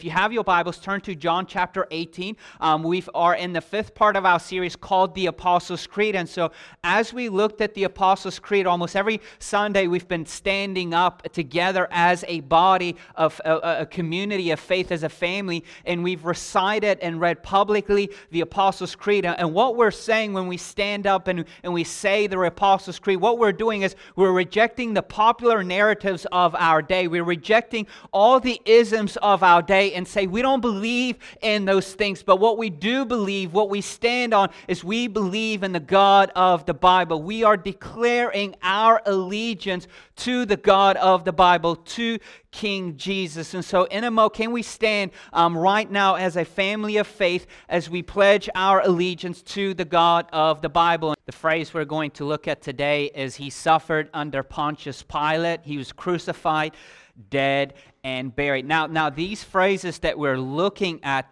If you have your Bibles, turn to John chapter 18. We are in the fifth part of our series called the Apostles' Creed. And so as we looked at the Apostles' Creed, almost every Sunday we've been standing up together as a body of a community of faith, as a family, and we've recited and read publicly the Apostles' Creed. And what we're saying when we stand up and we say the Apostles' Creed, what we're doing is we're rejecting the popular narratives of our day. We're rejecting all the isms of our day and say we don't believe in those things, but what we do believe, what we stand on, is we believe in the God of the Bible. We are declaring our allegiance to the God of the Bible, to King Jesus. And so in a moment, can we stand right now as a family of faith as we pledge our allegiance to the God of the Bible? The phrase we're going to look at today is He suffered under Pontius Pilate. He was crucified, dead, and buried. Now these phrases that we're looking at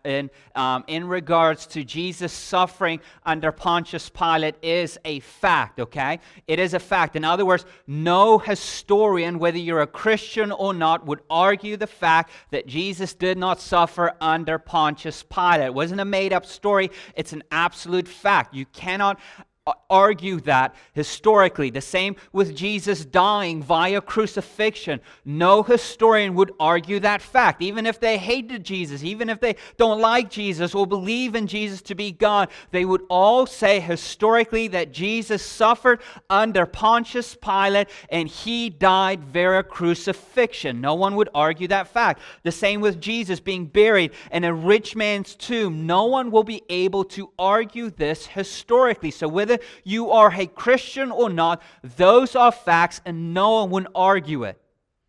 in regards to Jesus suffering under Pontius Pilate is a fact, okay? It is a fact. In other words, no historian, whether you're a Christian or not, would argue the fact that Jesus did not suffer under Pontius Pilate. It wasn't a made-up story. It's an absolute fact. You cannot argue that historically. The same with Jesus dying via crucifixion. No historian would argue that fact. Even if they hated Jesus, even if they don't like Jesus or believe in Jesus to be God, they would all say historically that Jesus suffered under Pontius Pilate and He died via crucifixion. No one would argue that fact. The same with Jesus being buried in a rich man's tomb. No one will be able to argue this historically. So whether you are a Christian or not, those are facts and no one would argue it.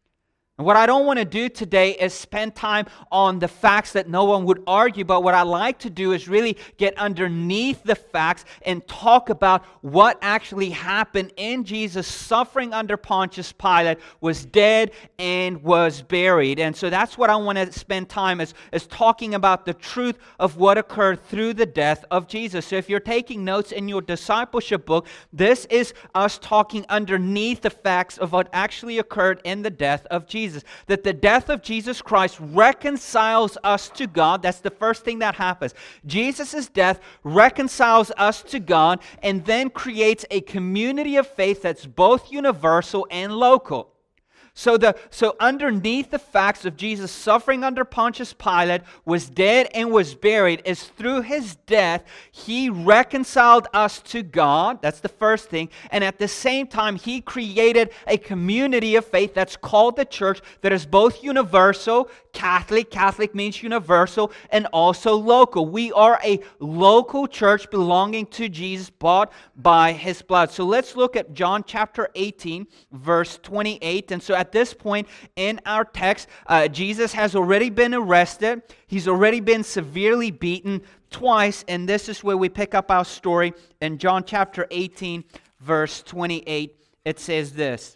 And what I don't want to do today is spend time on the facts that no one would argue, but what I like to do is really get underneath the facts and talk about what actually happened in Jesus suffering under Pontius Pilate, was dead and was buried. And so that's what I want to spend time is talking about the truth of what occurred through the death of Jesus. So if you're taking notes in your discipleship book, this is us talking underneath the facts of what actually occurred in the death of Jesus. That the death of Jesus Christ reconciles us to God. That's the first thing that happens. Jesus' death reconciles us to God and then creates a community of faith that's both universal and local. So underneath the facts of Jesus suffering under Pontius Pilate, was dead and was buried, is through His death, He reconciled us to God. That's the first thing. And at the same time, He created a community of faith that's called the church that is both universal, Catholic. Catholic means universal, and also local. We are a local church belonging to Jesus, bought by His blood. So let's look at John chapter 18, verse 28. And so at this point in our text, Jesus has already been arrested. He's already been severely beaten twice. And this is where we pick up our story in John chapter 18, verse 28. It says this: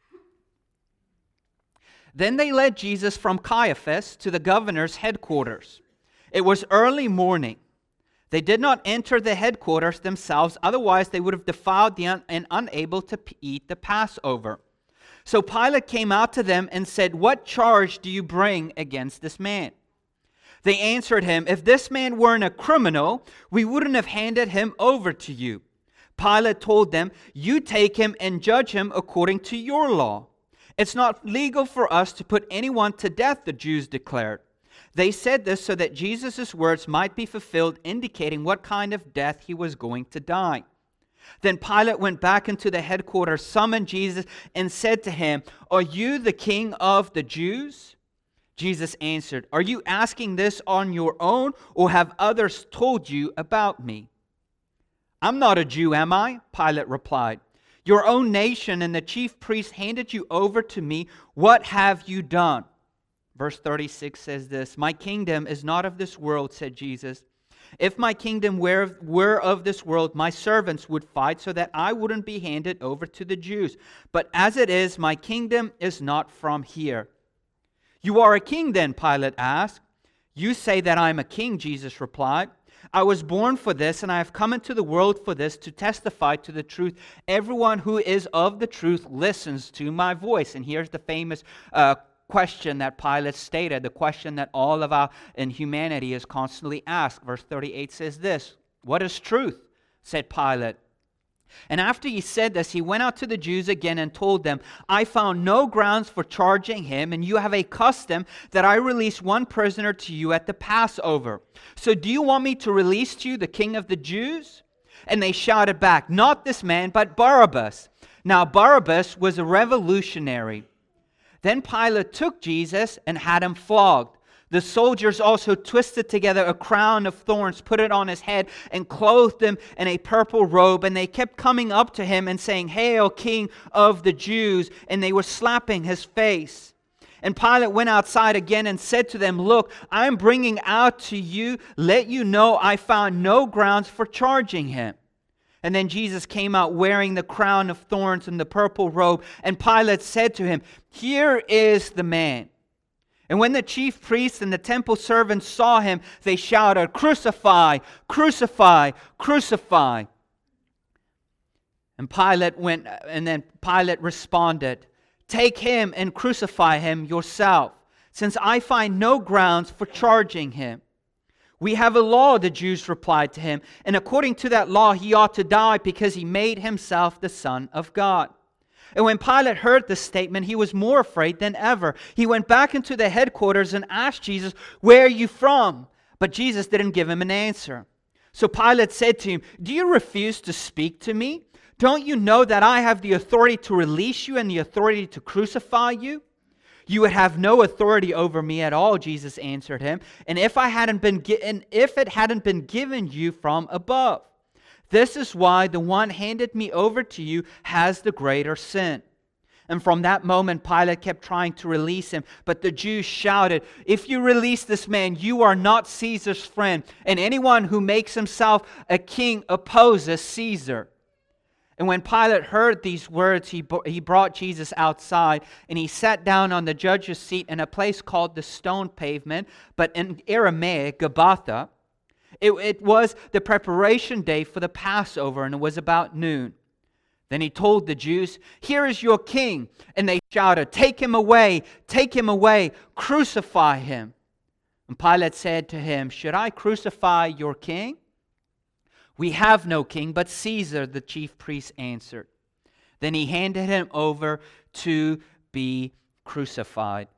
Then they led Jesus from Caiaphas to the governor's headquarters. It was early morning. They did not enter the headquarters themselves, otherwise they would have defiled and unable to eat the Passover. So Pilate came out to them and said, "What charge do you bring against this man?" They answered him, "If this man weren't a criminal, we wouldn't have handed him over to you." Pilate told them, "You take him and judge him according to your law." "It's not legal for us to put anyone to death," the Jews declared. They said this so that Jesus' words might be fulfilled, indicating what kind of death He was going to die. Then Pilate went back into the headquarters, summoned Jesus, and said to him, "Are you the king of the Jews?" Jesus answered, "Are you asking this on your own, or have others told you about me?" "I'm not a Jew, am I?" Pilate replied. "Your own nation and the chief priests handed you over to me. What have you done?" Verse 36 says this: "My kingdom is not of this world," said Jesus. "If my kingdom were of this world, my servants would fight so that I wouldn't be handed over to the Jews. But as it is, my kingdom is not from here." "You are a king then?" Pilate asked. "You say that I am a king," Jesus replied. "I was born for this, and I have come into the world for this, to testify to the truth. Everyone who is of the truth listens to my voice." And here's the famous question that Pilate stated, the question that all of our in humanity is constantly asked. Verse 38 says this, "What is truth?" said Pilate. And after he said this, he went out to the Jews again and told them, "I found no grounds for charging him, and you have a custom that I release one prisoner to you at the Passover. So do you want me to release to you the king of the Jews?" And they shouted back, "Not this man, but Barabbas." Now Barabbas was a revolutionary. Then Pilate took Jesus and had him flogged. The soldiers also twisted together a crown of thorns, put it on his head, and clothed him in a purple robe. And they kept coming up to him and saying, "Hail, King of the Jews!" And they were slapping his face. And Pilate went outside again and said to them, "Look, I am bringing out to you, let you know I found no grounds for charging him." And then Jesus came out wearing the crown of thorns and the purple robe. And Pilate said to him, "Here is the man." And when the chief priests and the temple servants saw him, they shouted, "Crucify, crucify, crucify." And then Pilate responded, "Take him and crucify him yourself, since I find no grounds for charging him." "We have a law," the Jews replied to him, "and according to that law he ought to die because he made himself the Son of God." And when Pilate heard this statement, he was more afraid than ever. He went back into the headquarters and asked Jesus, "Where are you from?" But Jesus didn't give him an answer. So Pilate said to him, "Do you refuse to speak to me? Don't you know that I have the authority to release you and the authority to crucify you?" "You would have no authority over me at all," Jesus answered him, "and if it hadn't been given you from above. This is why the one handed me over to you has the greater sin." And from that moment, Pilate kept trying to release him. But the Jews shouted, "If you release this man, you are not Caesar's friend. And anyone who makes himself a king opposes Caesar." And when Pilate heard these words, he brought Jesus outside, and he sat down on the judge's seat in a place called the Stone Pavement, but in Aramaic, Gabbatha. It was the preparation day for the Passover, and it was about noon. Then he told the Jews, "Here is your king." And they shouted, take him away, crucify him." And Pilate said to him, "Should I crucify your king?" "We have no king but Caesar," the chief priest answered. Then he handed him over to be crucified.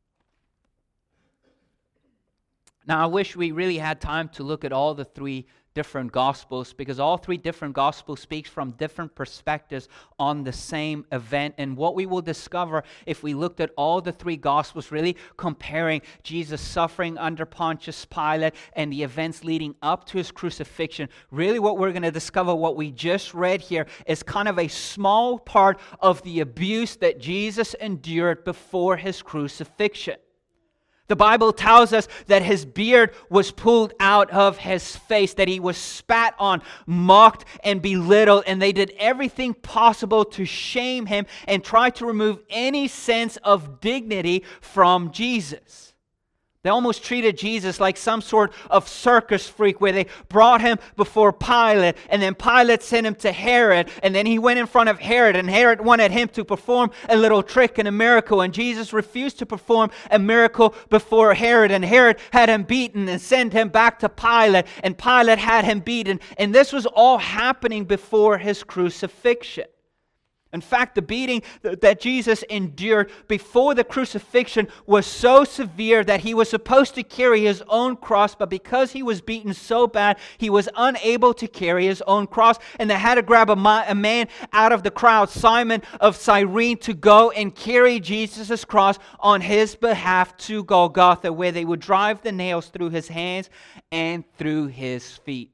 Now, I wish we really had time to look at all the three different Gospels, because all three different Gospels speak from different perspectives on the same event. And what we will discover if we looked at all the three Gospels, really comparing Jesus' suffering under Pontius Pilate and the events leading up to his crucifixion, really what we're going to discover, what we just read here, is kind of a small part of the abuse that Jesus endured before his crucifixion. The Bible tells us that his beard was pulled out of his face, that he was spat on, mocked, and belittled, and they did everything possible to shame him and try to remove any sense of dignity from Jesus. They almost treated Jesus like some sort of circus freak, where they brought him before Pilate, and then Pilate sent him to Herod, and then he went in front of Herod, and Herod wanted him to perform a little trick and a miracle, and Jesus refused to perform a miracle before Herod, and Herod had him beaten and sent him back to Pilate, and Pilate had him beaten, and this was all happening before his crucifixion. In fact, the beating that Jesus endured before the crucifixion was so severe that he was supposed to carry his own cross, but because he was beaten so bad, he was unable to carry his own cross, and they had to grab a man out of the crowd, Simon of Cyrene, to go and carry Jesus' cross on his behalf to Golgotha, where they would drive the nails through his hands and through his feet.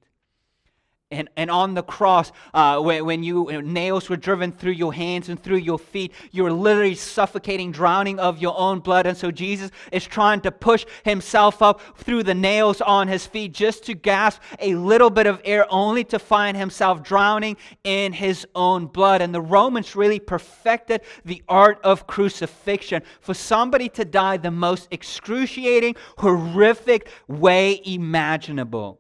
And on the cross, when nails were driven through your hands and through your feet, you were literally suffocating, drowning of your own blood. And so Jesus is trying to push himself up through the nails on his feet just to gasp a little bit of air, only to find himself drowning in his own blood. And the Romans really perfected the art of crucifixion, for somebody to die the most excruciating, horrific way imaginable.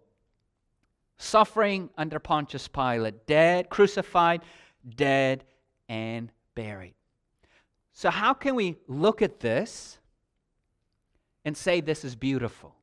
Suffering under Pontius Pilate, dead, crucified, dead, and buried. So how can we look at this and say this is beautiful?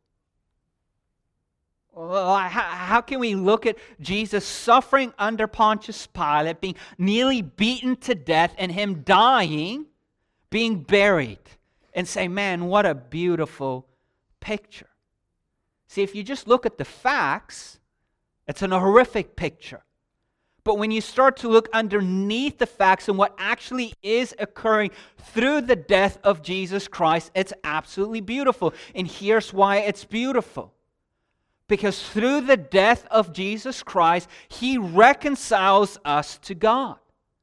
Well, how can we look at Jesus suffering under Pontius Pilate, being nearly beaten to death, and him dying, being buried, and say, man, what a beautiful picture? See, if you just look at the facts, it's a horrific picture. But when you start to look underneath the facts and what actually is occurring through the death of Jesus Christ, it's absolutely beautiful. And here's why it's beautiful. Because through the death of Jesus Christ, He reconciles us to God.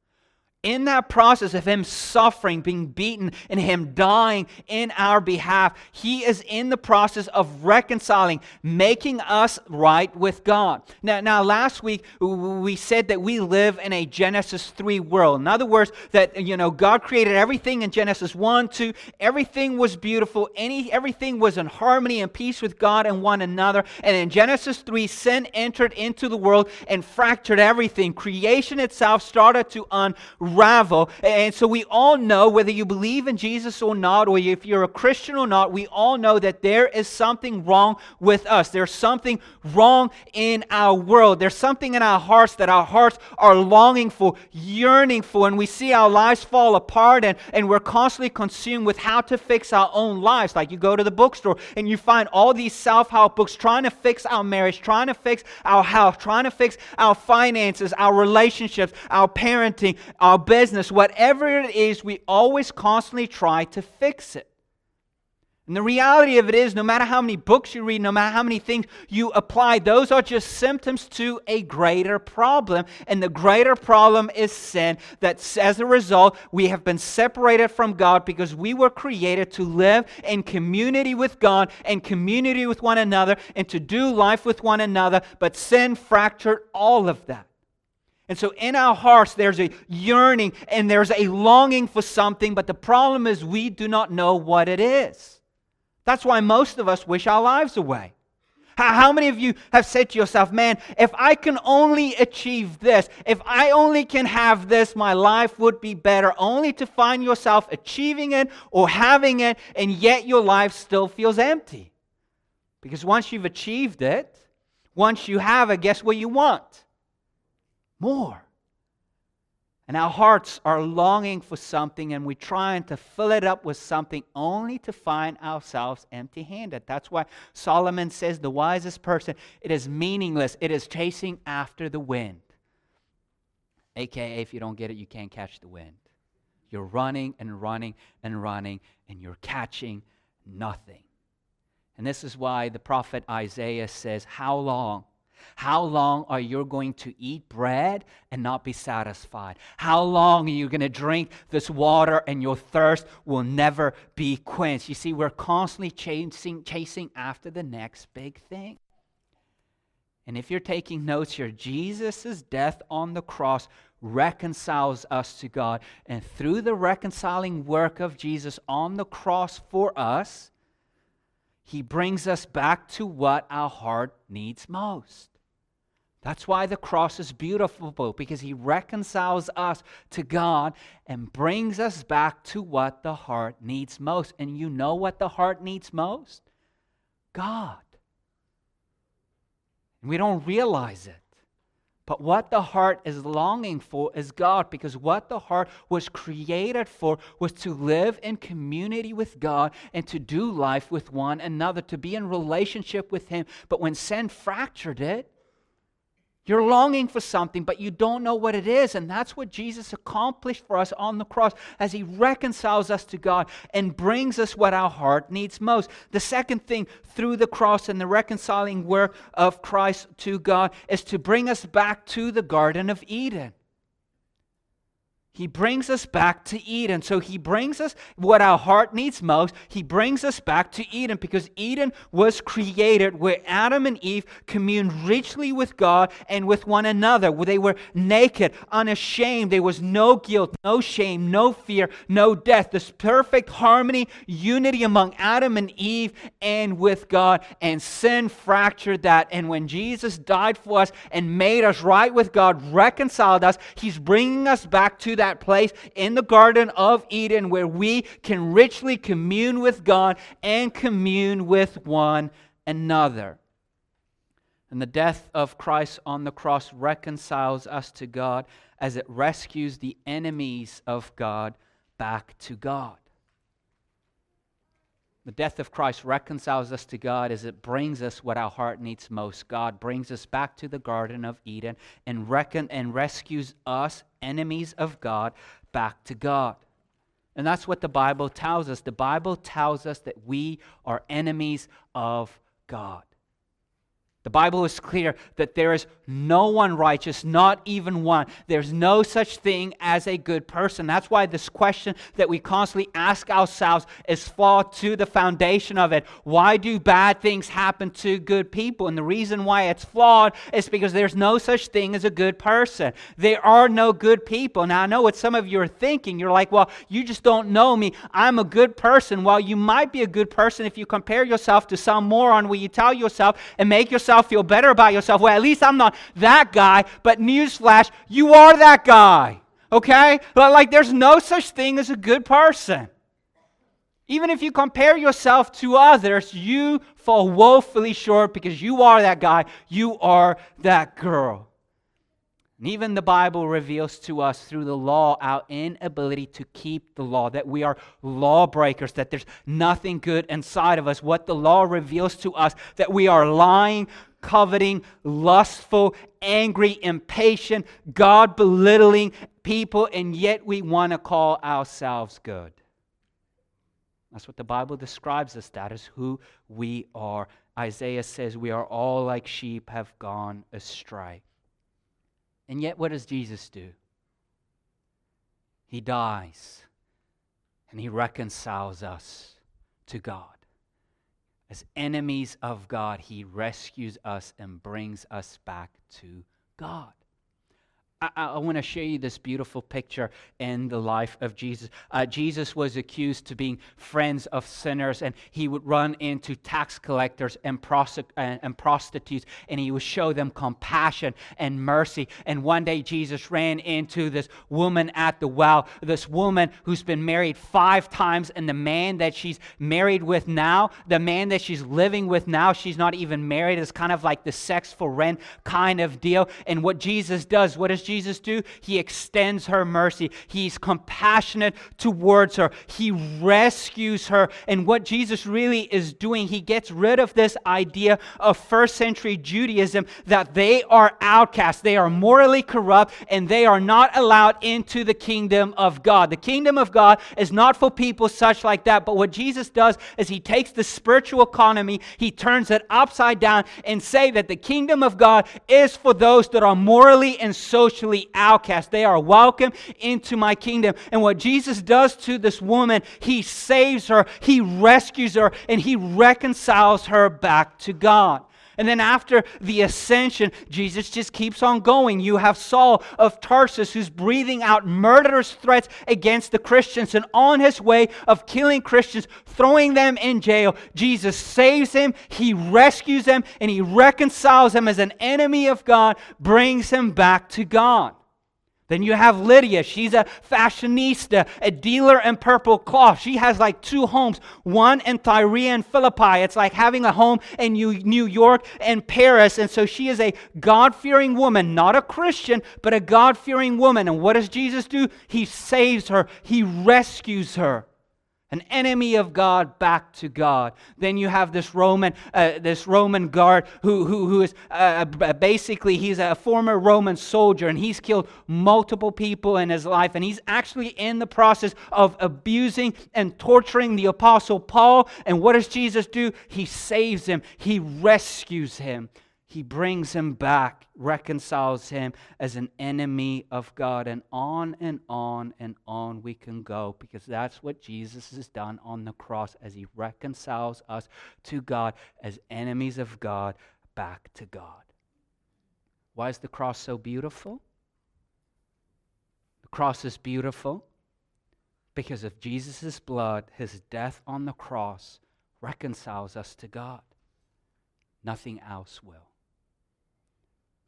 In that process of Him suffering, being beaten, and Him dying in our behalf, He is in the process of reconciling, making us right with God. Now last week, we said that we live in a Genesis 3 world. In other words, that God created everything in Genesis 1, 2. Everything was beautiful. Everything was in harmony and peace with God and one another. And in Genesis 3, sin entered into the world and fractured everything. Creation itself started to unravel. And so we all know, whether you believe in Jesus or not, or if you're a Christian or not, we all know that there is something wrong with us. There's something wrong in our world. There's something in our hearts that our hearts are longing for, yearning for, and we see our lives fall apart, and we're constantly consumed with how to fix our own lives. Like you go to the bookstore and you find all these self-help books trying to fix our marriage, trying to fix our health, trying to fix our finances, our relationships, our parenting, our business, whatever it is, we always constantly try to fix it. And the reality of it is, no matter how many books you read, no matter how many things you apply, those are just symptoms to a greater problem. And the greater problem is sin, that as a result, we have been separated from God because we were created to live in community with God and community with one another and to do life with one another, but sin fractured all of that. And so in our hearts, there's a yearning and there's a longing for something, but the problem is we do not know what it is. That's why most of us wish our lives away. How many of you have said to yourself, man, if I can only achieve this, if I only can have this, my life would be better, only to find yourself achieving it or having it, and yet your life still feels empty. Because once you've achieved it, once you have it, guess what you want? More. And our hearts are longing for something, and we're trying to fill it up with something only to find ourselves empty-handed. That's why Solomon says the wisest person, it is meaningless. It is chasing after the wind. AKA, if you don't get it, you can't catch the wind. You're running and running and running, and you're catching nothing. And this is why the prophet Isaiah says, how long? How long are you going to eat bread and not be satisfied? How long are you going to drink this water and your thirst will never be quenched? You see, we're constantly chasing after the next big thing. And if you're taking notes here, Jesus' death on the cross reconciles us to God. And through the reconciling work of Jesus on the cross for us, He brings us back to what our heart needs most. That's why the cross is beautiful, because He reconciles us to God and brings us back to what the heart needs most. And you know what the heart needs most? God. And we don't realize it. But what the heart is longing for is God, because what the heart was created for was to live in community with God and to do life with one another, to be in relationship with Him. But when sin fractured it, you're longing for something, but you don't know what it is. And that's what Jesus accomplished for us on the cross as He reconciles us to God and brings us what our heart needs most. The second thing through the cross and the reconciling work of Christ to God is to bring us back to the Garden of Eden. He brings us back to Eden. So He brings us what our heart needs most. He brings us back to Eden, because Eden was created where Adam and Eve communed richly with God and with one another, where they were naked, unashamed. There was no guilt, no shame, no fear, no death. This perfect harmony, unity among Adam and Eve and with God. And sin fractured that. And when Jesus died for us and made us right with God, reconciled us, He's bringing us back to that place in the Garden of Eden where we can richly commune with God and commune with one another. And the death of Christ on the cross reconciles us to God as it rescues the enemies of God back to God. The death of Christ reconciles us to God as it brings us what our heart needs most. God brings us back to the Garden of Eden and rescues us, enemies of God, back to God. And that's what the Bible tells us. The Bible tells us that we are enemies of God. The Bible is clear that there is no one righteous, not even one. There's no such thing as a good person. That's why this question that we constantly ask ourselves is flawed to the foundation of it. Why do bad things happen to good people? And the reason why it's flawed is because there's no such thing as a good person. There are no good people. Now, I know what some of you are thinking. You're like, well, you just don't know me. I'm a good person. Well, you might be a good person if you compare yourself to some moron where you tell yourself and make yourself feel better about yourself. Well, at least I'm not that guy. But newsflash, you are that guy. Okay? Like there's no such thing as a good person. Even if you compare yourself to others, you fall woefully short because you are that guy. You are that girl. And even the Bible reveals to us through the law our inability to keep the law, that we are lawbreakers, that there's nothing good inside of us. What the law reveals to us, that we are lying, coveting, lustful, angry, impatient, God-belittling people, and yet we want to call ourselves good. That's what the Bible describes us. That is who we are. Isaiah says we are all like sheep have gone astray. And yet what does Jesus do? He dies and He reconciles us to God. As enemies of God, He rescues us and brings us back to God. I want to show you this beautiful picture in the life of Jesus. Jesus was accused to being friends of sinners, and He would run into tax collectors and prostitutes, and He would show them compassion and mercy. And one day Jesus ran into this woman at the well, this woman who's been married 5 times, and the man that she's married with now, the man that she's living with now, she's not even married. It's kind of like the sex for rent kind of deal. And what Jesus does, what does Jesus do? He extends her mercy. He's compassionate towards her. He rescues her. And what Jesus really is doing, He gets rid of this idea of first century Judaism that they are outcasts, they are morally corrupt, and they are not allowed into the kingdom of God. The kingdom of God is not for people such like that. But what Jesus does is He takes the spiritual economy, He turns it upside down and say that the kingdom of God is for those that are morally and socially outcast. They are welcome into my kingdom. And what Jesus does to this woman, He saves her, He rescues her, and He reconciles her back to God. And then after the ascension, Jesus just keeps on going. You have Saul of Tarsus who's breathing out murderous threats against the Christians, and on his way of killing Christians, throwing them in jail, Jesus saves him, He rescues him, and He reconciles him as an enemy of God, brings him back to God. Then you have Lydia. She's a fashionista, a dealer in purple cloth. She has like 2 homes, one in Tyre and Philippi. It's like having a home in New York and Paris. And so she is a God-fearing woman, not a Christian, but a God-fearing woman. And what does Jesus do? He saves her. He rescues her. An enemy of God back to God. Then you have this Roman guard who is basically, he's a former Roman soldier, and he's killed multiple people in his life, and he's actually in the process of abusing and torturing the Apostle Paul. And what does Jesus do? He saves him. He rescues him. He brings him back, reconciles him as an enemy of God, and on and on and on we can go, because that's what Jesus has done on the cross as He reconciles us to God as enemies of God back to God. Why is the cross so beautiful? The cross is beautiful because of Jesus' blood. His death on the cross reconciles us to God. Nothing else will.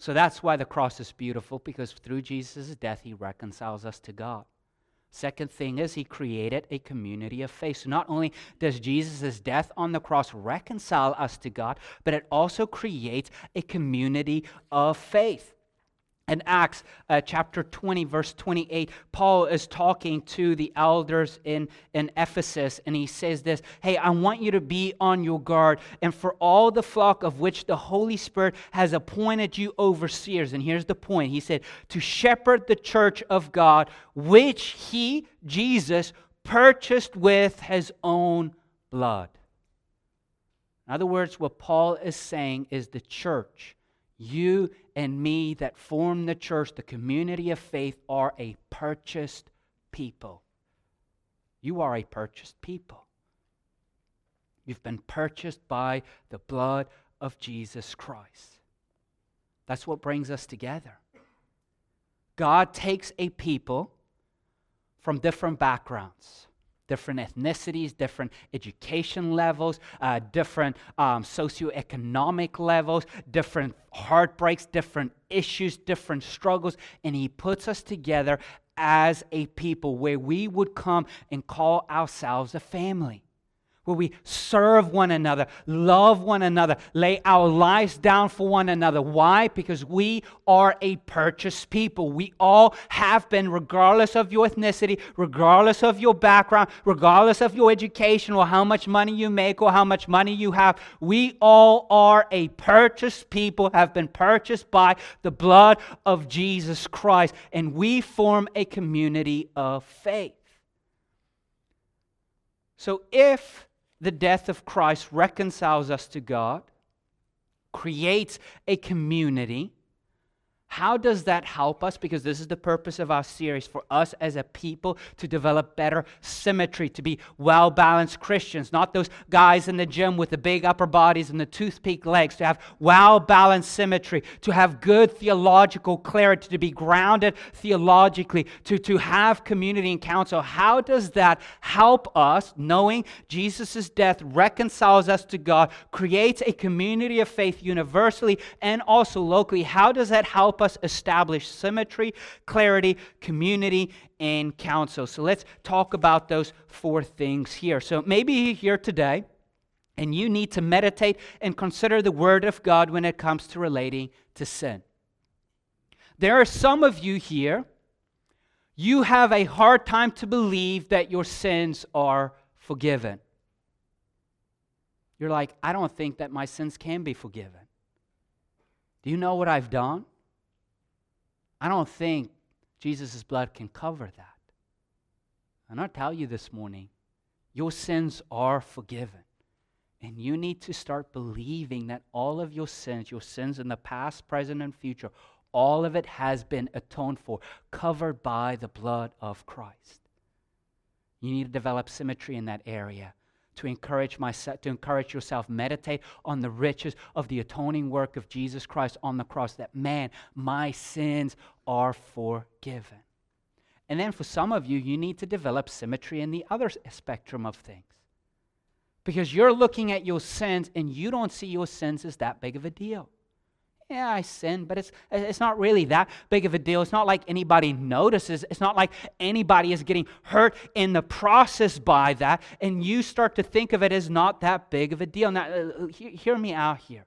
So that's why the cross is beautiful, because through Jesus' death, he reconciles us to God. Second thing is he created a community of faith. So not only does Jesus' death on the cross reconcile us to God, but it also creates a community of faith. In Acts chapter 20, verse 28, Paul is talking to the elders in Ephesus, and he says this, hey, I want you to be on your guard, and for all the flock of which the Holy Spirit has appointed you overseers. And here's the point. He said, to shepherd the church of God, which he, Jesus, purchased with his own blood. In other words, what Paul is saying is the church, you and me that form the church, the community of faith, are a purchased people. You are a purchased people. You've been purchased by the blood of Jesus Christ. That's what brings us together. God takes a people from different backgrounds, different ethnicities, different education levels, different socioeconomic levels, different heartbreaks, different issues, different struggles, and he puts us together as a people where we would come and call ourselves a family, where we serve one another, love one another, lay our lives down for one another. Why? Because we are a purchased people. We all have been, regardless of your ethnicity, regardless of your background, regardless of your education or how much money you make or how much money you have. We all are a purchased people, have been purchased by the blood of Jesus Christ, and we form a community of faith. So if the death of Christ reconciles us to God, creates a community, how does that help us? Because this is the purpose of our series, for us as a people to develop better symmetry, to be well-balanced Christians, not those guys in the gym with the big upper bodies and the toothpick legs, to have well-balanced symmetry, to have good theological clarity, to be grounded theologically, to have community and counsel. How does that help us, knowing Jesus' death reconciles us to God, creates a community of faith universally and also locally? How does that help us establish symmetry, clarity, community, and counsel? So let's talk about those four things here. So maybe you're here today and you need to meditate and consider the Word of God when it comes to relating to sin. There are some of you here, you have a hard time to believe that your sins are forgiven. You're like, I don't think that my sins can be forgiven. Do you know what I've done? I don't think Jesus' blood can cover that. And I'll tell you this morning, your sins are forgiven. And you need to start believing that all of your sins in the past, present, and future, all of it has been atoned for, covered by the blood of Christ. You need to develop symmetry in that area. To encourage yourself, meditate on the riches of the atoning work of Jesus Christ on the cross, that, man, my sins are forgiven. And then for some of you, you need to develop symmetry in the other spectrum of things. Because you're looking at your sins and you don't see your sins as that big of a deal. Yeah, I sin, but it's not really that big of a deal. It's not like anybody notices. It's not like anybody is getting hurt in the process by that. And you start to think of it as not that big of a deal. Now, hear me out here.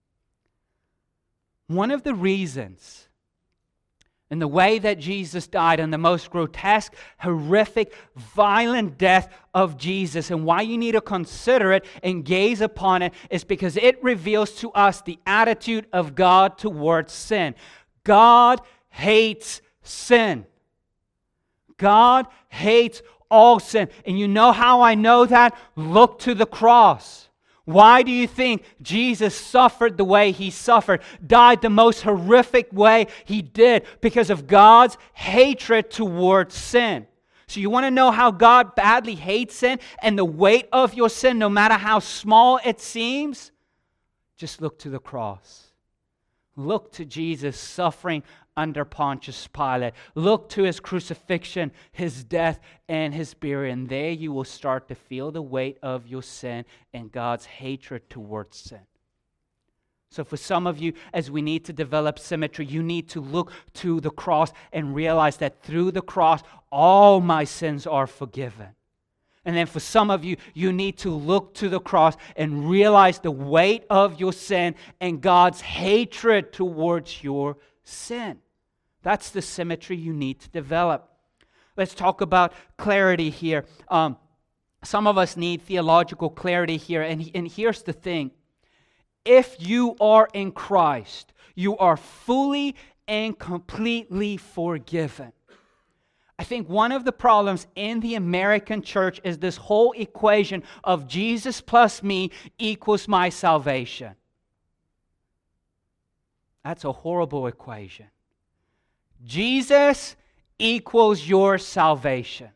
One of the reasons in the way that Jesus died, in the most grotesque, horrific, violent death of Jesus, and why you need to consider it and gaze upon it, is because it reveals to us the attitude of God towards sin. God hates sin. God hates all sin. And you know how I know that? Look to the cross. Why do you think Jesus suffered the way he suffered, died the most horrific way he did? Because of God's hatred towards sin. So you want to know how God badly hates sin and the weight of your sin, no matter how small it seems? Just look to the cross. Look to Jesus suffering under Pontius Pilate. Look to his crucifixion, his death, and his burial. And there you will start to feel the weight of your sin and God's hatred towards sin. So for some of you, as we need to develop symmetry, you need to look to the cross and realize that through the cross, all my sins are forgiven. And then for some of you, you need to look to the cross and realize the weight of your sin and God's hatred towards your sin. That's the symmetry you need to develop. Let's talk about clarity here. Some of us need theological clarity here. And here's the thing. If you are in Christ, you are fully and completely forgiven. I think one of the problems in the American church is this whole equation of Jesus plus me equals my salvation. That's a horrible equation. Jesus equals your salvation.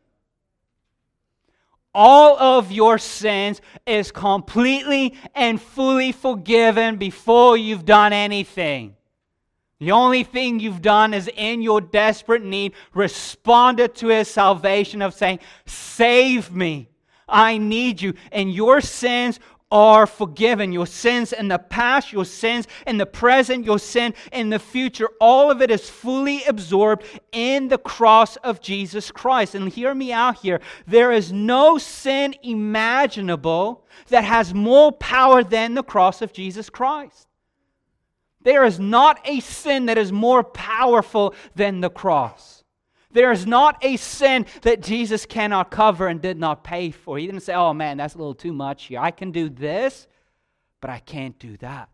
All of your sins is completely and fully forgiven before you've done anything. The only thing you've done is in your desperate need, responded to His salvation of saying, save me, I need you. And your sins are forgiven. Your sins in the past, your sins in the present, your sin in the future. All of it is fully absorbed in the cross of Jesus Christ. And hear me out here. There is no sin imaginable that has more power than the cross of Jesus Christ. There is not a sin that is more powerful than the cross. There is not a sin that Jesus cannot cover and did not pay for. He didn't say, oh man, that's a little too much here. I can do this, but I can't do that.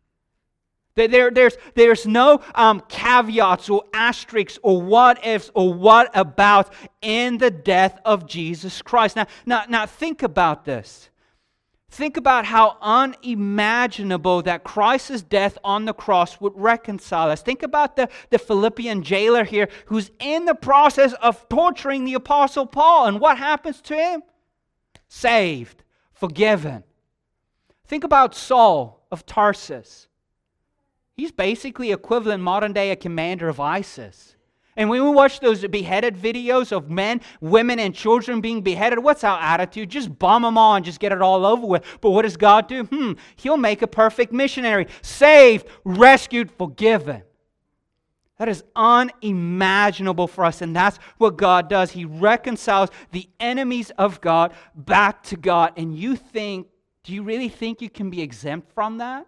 There's no caveats or asterisks or what ifs or what abouts in the death of Jesus Christ. Now think about this. Think about how unimaginable that Christ's death on the cross would reconcile us. Think about the Philippian jailer here who's in the process of torturing the Apostle Paul. And what happens to him? Saved, forgiven. Think about Saul of Tarsus. He's basically equivalent modern day a commander of ISIS. And when we watch those beheaded videos of men, women, and children being beheaded, what's our attitude? Just bomb them all and just get it all over with. But what does God do? He'll make a perfect missionary. Saved, rescued, forgiven. That is unimaginable for us, and that's what God does. He reconciles the enemies of God back to God. And do you really think you can be exempt from that?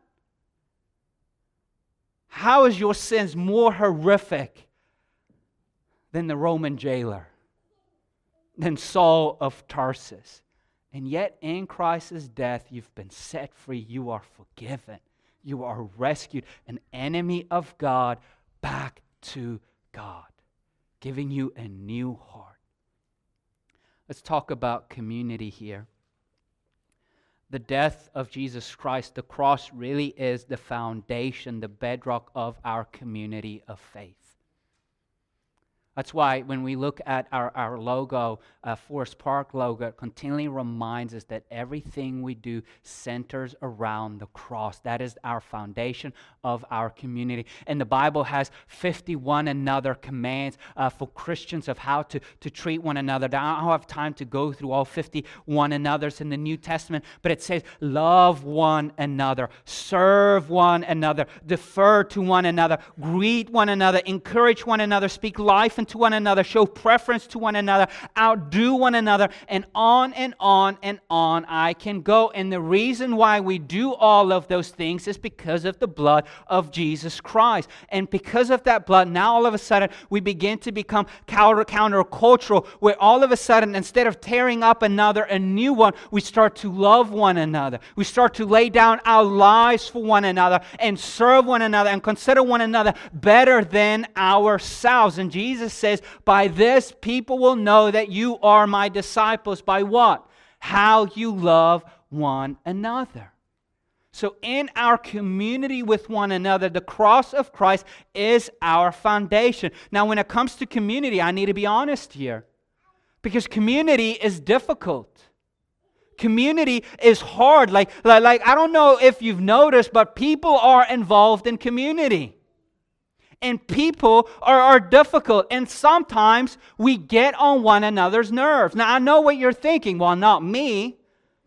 How is your sins more horrific than the Roman jailer, than Saul of Tarsus? And yet in Christ's death, you've been set free. You are forgiven. You are rescued. An enemy of God back to God, giving you a new heart. Let's talk about community here. The death of Jesus Christ, the cross really is the foundation, the bedrock of our community of faith. That's why when we look at our logo, Forest Park logo, it continually reminds us that everything we do centers around the cross. That is our foundation of our community. And the Bible has 51 another commands for Christians of how to treat one another. Now, I don't have time to go through all 51 another's in the New Testament, but it says, love one another, serve one another, defer to one another, greet one another, encourage one another, speak life to one another, show preference to one another, outdo one another, and on and on and on I can go. And the reason why we do all of those things is because of the blood of Jesus Christ. And because of that blood, now all of a sudden we begin to become countercultural, where all of a sudden, instead of tearing up a new one, we start to love one another. We start to lay down our lives for one another and serve one another and consider one another better than ourselves. And Jesus says, by this people will know that you are my disciples. By what? How you love one another. So in our community with one another, the cross of Christ is our foundation. Now when it comes to community, I need to be honest here, because community is difficult. Community is hard. Like I don't know if you've noticed, but people are involved in community. And people are difficult. And sometimes we get on one another's nerves. Now, I know what you're thinking. Well, not me.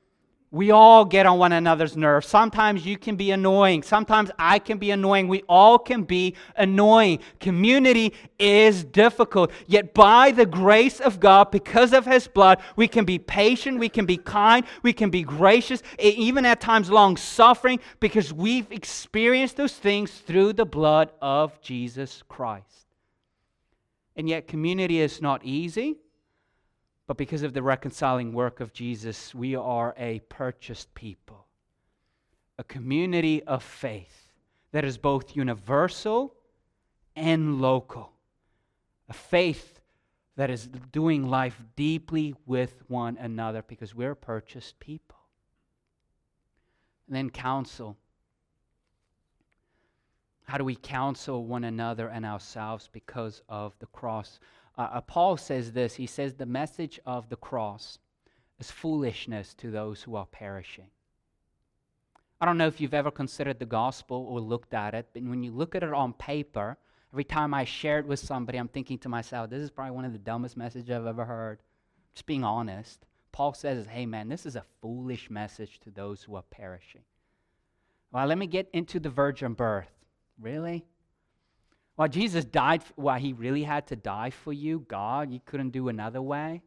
We all get on one another's nerves. Sometimes you can be annoying. Sometimes I can be annoying. We all can be annoying. Community is difficult. Yet by the grace of God, because of His blood, we can be patient, we can be kind, we can be gracious, even at times long-suffering, because we've experienced those things through the blood of Jesus Christ. And yet community is not easy. But because of the reconciling work of Jesus, we are a purchased people. A community of faith that is both universal and local. A faith that is doing life deeply with one another because we're purchased people. And then counsel. How do we counsel one another and ourselves because of the cross? Paul says this. He says the message of the cross is foolishness to those who are perishing. I don't know if you've ever considered the gospel or looked at it, but when you look at it on paper, every time I share it with somebody, I'm thinking to myself, this is probably one of the dumbest messages I've ever heard. Just being honest. Paul says, hey man, this is a foolish message to those who are perishing. Well, let me get into the virgin birth. Really? Well, Jesus died, He really had to die for you, God. You couldn't do another way.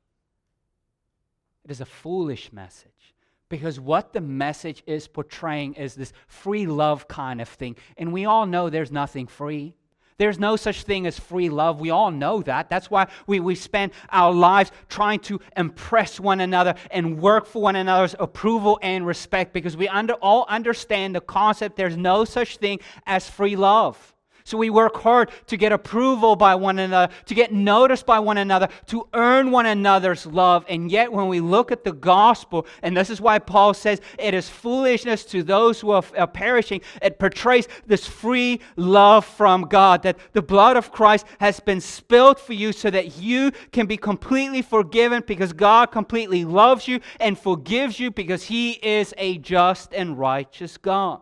It is a foolish message because what the message is portraying is this free love kind of thing. And we all know there's nothing free. There's no such thing as free love. We all know that. That's why we spend our lives trying to impress one another and work for one another's approval and respect because we all understand the concept there's no such thing as free love. So we work hard to get approval by one another, to get noticed by one another, to earn one another's love. And yet when we look at the gospel, and this is why Paul says it is foolishness to those who are perishing, it portrays this free love from God, that the blood of Christ has been spilled for you so that you can be completely forgiven because God completely loves you and forgives you because He is a just and righteous God.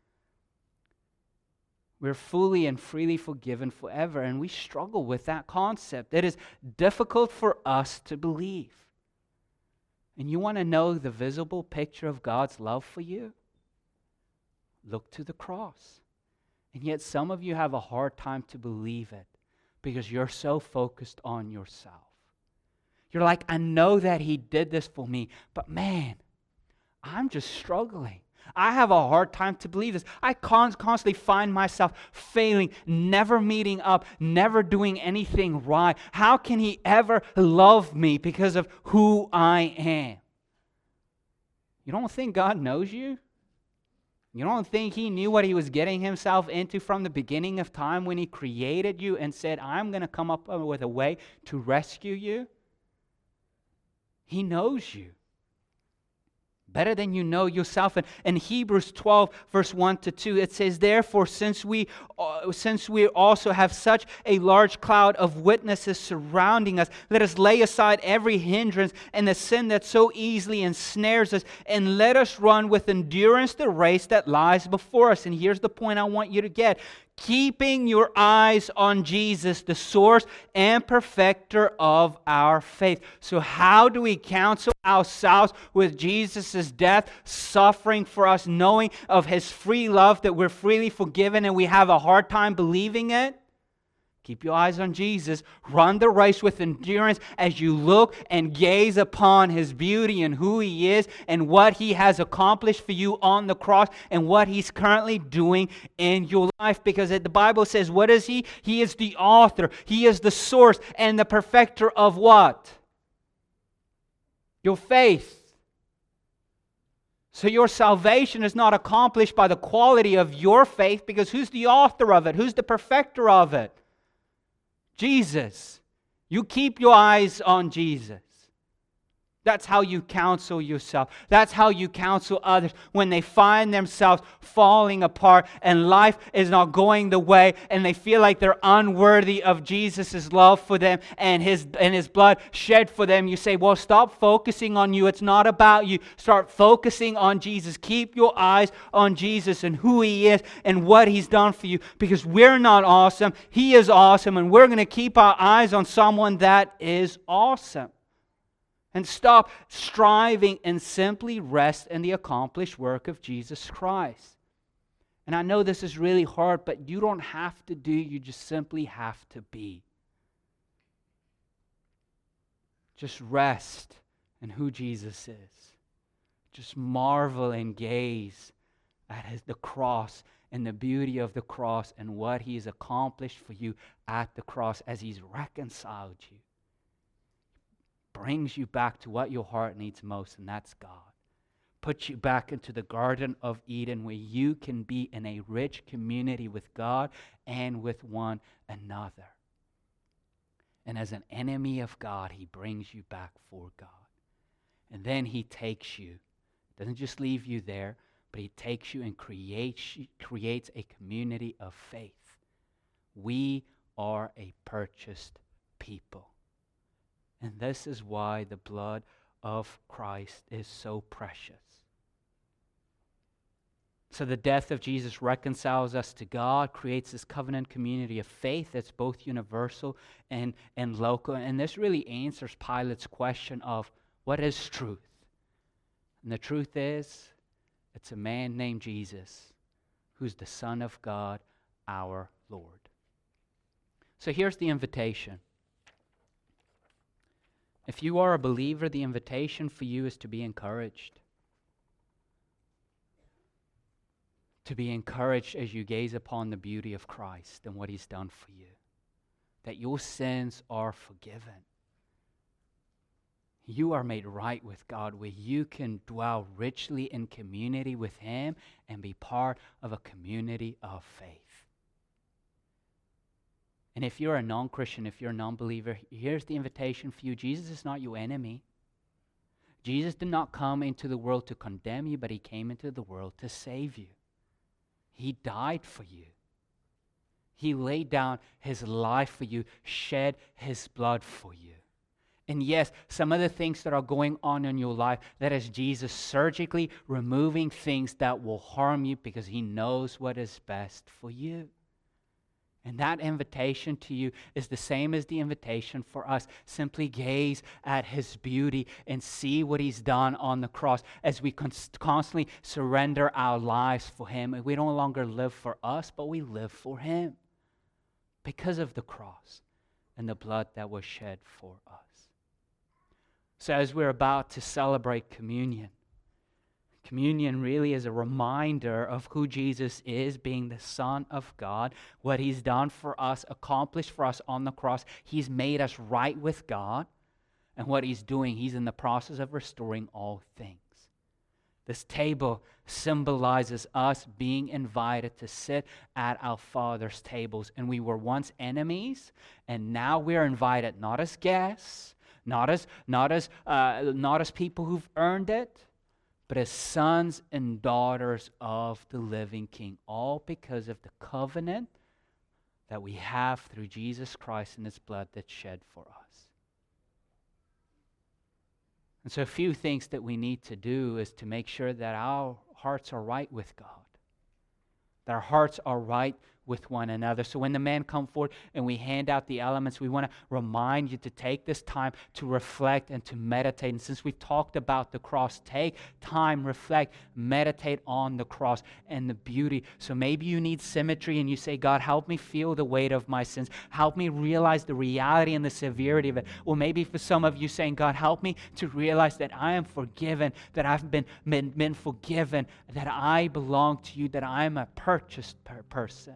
We're fully and freely forgiven forever, and we struggle with that concept. It is difficult for us to believe. And you want to know the visible picture of God's love for you? Look to the cross. And yet some of you have a hard time to believe it because you're so focused on yourself. You're like, I know that He did this for me, but man, I'm just struggling. I have a hard time to believe this. I constantly find myself failing, never meeting up, never doing anything right. How can He ever love me because of who I am? You don't think God knows you? You don't think He knew what He was getting Himself into from the beginning of time when He created you and said, I'm going to come up with a way to rescue you? He knows you better than you know yourself. And in Hebrews 12, verse 1 to 2, it says, therefore, since we also have such a large cloud of witnesses surrounding us, let us lay aside every hindrance and the sin that so easily ensnares us, and let us run with endurance the race that lies before us. And here's the point I want you to get. Keeping your eyes on Jesus, the source and perfecter of our faith. So how do we counsel ourselves with Jesus' death, suffering for us, knowing of His free love, that we're freely forgiven and we have a hard time believing it? Keep your eyes on Jesus. Run the race with endurance as you look and gaze upon His beauty and who He is and what He has accomplished for you on the cross and what He's currently doing in your life. Because the Bible says, what is He? He is the author. He is the source and the perfecter of what? Your faith. So your salvation is not accomplished by the quality of your faith, because who's the author of it? Who's the perfecter of it? Jesus. You keep your eyes on Jesus. That's how you counsel yourself. That's how you counsel others when they find themselves falling apart and life is not going the way and they feel like they're unworthy of Jesus' love for them and His blood shed for them. You say, well, stop focusing on you. It's not about you. Start focusing on Jesus. Keep your eyes on Jesus and who He is and what He's done for you, because we're not awesome. He is awesome, and we're going to keep our eyes on someone that is awesome. And stop striving and simply rest in the accomplished work of Jesus Christ. And I know this is really hard, but you don't have to do, you just simply have to be. Just rest in who Jesus is. Just marvel and gaze at the cross and the beauty of the cross and what He has accomplished for you at the cross as He's reconciled you. Brings you back to what your heart needs most, and that's God. Puts you back into the Garden of Eden where you can be in a rich community with God and with one another. And as an enemy of God, He brings you back for God. And then He takes you. Doesn't just leave you there, but He takes you and creates a community of faith. We are a purchased people. And this is why the blood of Christ is so precious. So the death of Jesus reconciles us to God, creates this covenant community of faith that's both universal and local. And this really answers Pilate's question of what is truth? And the truth is, it's a man named Jesus who's the Son of God, our Lord. So here's the invitation. If you are a believer, the invitation for you is to be encouraged. To be encouraged as you gaze upon the beauty of Christ and what He's done for you. That your sins are forgiven. You are made right with God, where you can dwell richly in community with Him and be part of a community of faith. And if you're a non-Christian, if you're a non-believer, here's the invitation for you. Jesus is not your enemy. Jesus did not come into the world to condemn you, but He came into the world to save you. He died for you. He laid down His life for you, shed His blood for you. And yes, some of the things that are going on in your life, that is Jesus surgically removing things that will harm you because He knows what is best for you. And that invitation to you is the same as the invitation for us. Simply gaze at His beauty and see what He's done on the cross as we constantly surrender our lives for Him. We no longer live for us, but we live for Him because of the cross and the blood that was shed for us. So as we're about to celebrate communion, communion really is a reminder of who Jesus is, being the Son of God, what He's done for us, accomplished for us on the cross. He's made us right with God, and what He's doing, He's in the process of restoring all things. This table symbolizes us being invited to sit at our Father's tables, and we were once enemies, and now we're invited not as guests, not as people who've earned it, but as sons and daughters of the living King, all because of the covenant that we have through Jesus Christ and His blood that's shed for us. And so a few things that we need to do is to make sure that our hearts are right with God, that our hearts are right with one another. So when the men come forward and we hand out the elements, we want to remind you to take this time to reflect and to meditate. And since we've talked about the cross, take time, reflect, meditate on the cross and the beauty. So maybe you need symmetry and you say, God, help me feel the weight of my sins. Help me realize the reality and the severity of it. Or maybe for some of you saying, God, help me to realize that I am forgiven, that I've been forgiven, that I belong to you, that I am a purchased person.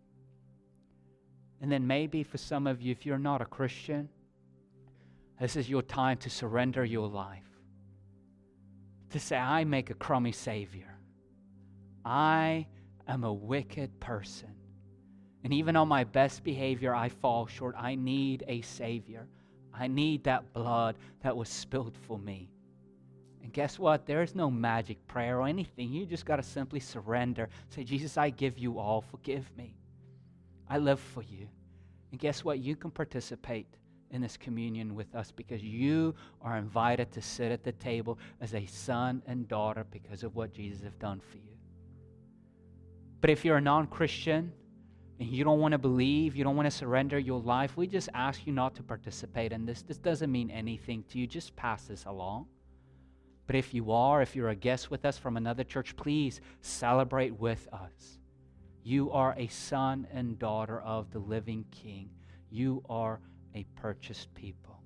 And then maybe for some of you, if you're not a Christian, this is your time to surrender your life. To say, I make a crummy Savior. I am a wicked person. And even on my best behavior, I fall short. I need a Savior. I need that blood that was spilled for me. And guess what? There is no magic prayer or anything. You just got to simply surrender. Say, Jesus, I give you all. Forgive me. I live for you. And guess what? You can participate in this communion with us because you are invited to sit at the table as a son and daughter because of what Jesus has done for you. But if you're a non-Christian, and you don't want to believe, you don't want to surrender your life, we just ask you not to participate in this. This doesn't mean anything to you. Just pass this along. But if you're a guest with us from another church, please celebrate with us. You are a son and daughter of the living King. You are a purchased people.